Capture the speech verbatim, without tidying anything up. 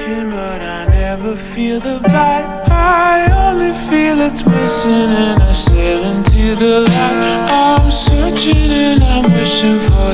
but I never feel the bite. I only feel it's missing, and I sail into the light. I'm searching and I'm wishing for